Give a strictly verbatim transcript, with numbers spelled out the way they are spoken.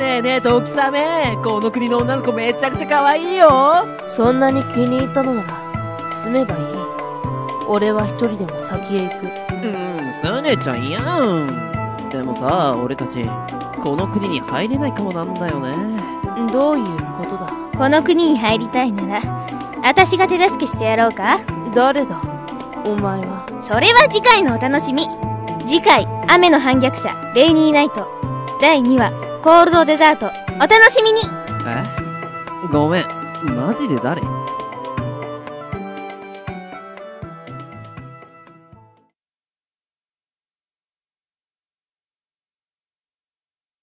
ねえねえ時雨、この国の女の子めちゃくちゃ可愛いよ。 そんなに気に入ったのなら住めばいい。俺は一人でも先へ行く。 うん、スネちゃんやん。でもさ、俺たちこの国に入れないかもなんだよね。 どういうことだ。 この国に入りたいなら私が手助けしてやろうか。 誰だお前は。 それは次回のお楽しみ。次回雨の反逆者レイニーナイトだいにわコールドデザート、お楽しみに。 え、ごめん、マジで誰？